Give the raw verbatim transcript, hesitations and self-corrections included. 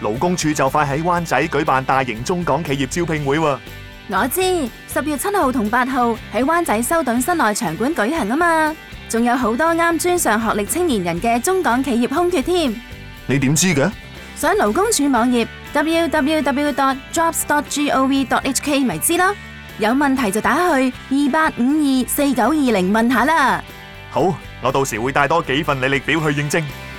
勞工處就快喺灣仔舉辦大型中港企業招聘會喎。 我知，十月七號同八號喺灣仔修頓室內場館舉行啊嘛，仲有好多啱專上學歷青年人嘅中港企業空缺添。 你點知嘅？ 上勞工處網頁 double-u double-u double-u dot jobs dot gov dot h k 咪知咯。有問題就打去二八五二四九二零問下啦。 好，我到時會帶多幾份履歷表去應徵。